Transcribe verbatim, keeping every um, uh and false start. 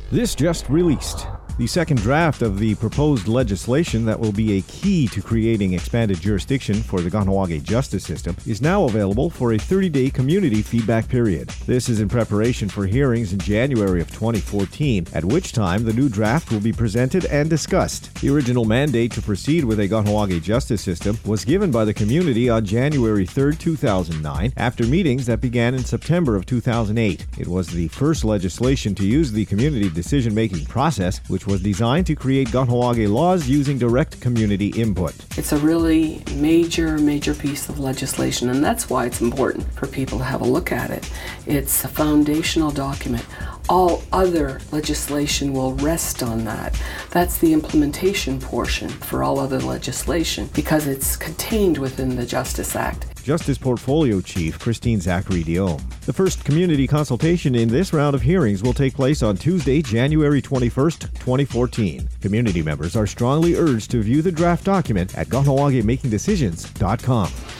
This just released. The second draft of the proposed legislation that will be a key to creating expanded jurisdiction for the Kahnawake justice system is now available for a thirty-day community feedback period. This is in preparation for hearings in January of twenty fourteen, at which time the new draft will be presented and discussed. The original mandate to proceed with a Kahnawake justice system was given by the community on January third, two thousand nine, after meetings that began in September of two thousand eight. It was the first legislation to use the community decision-making process, which was designed to create Kahnawake laws using direct community input. It's a really major, major piece of legislation, and that's why it's important for people to have a look at it. It's a foundational document. All other legislation will rest on that. That's the implementation portion for all other legislation because it's contained within the Justice Act. Justice Portfolio Chief Christine Zachary-Diome. The first community consultation in this round of hearings will take place on Tuesday, January twenty-first, twenty fourteen. Community members are strongly urged to view the draft document at Kahnawake Making Decisions dot com.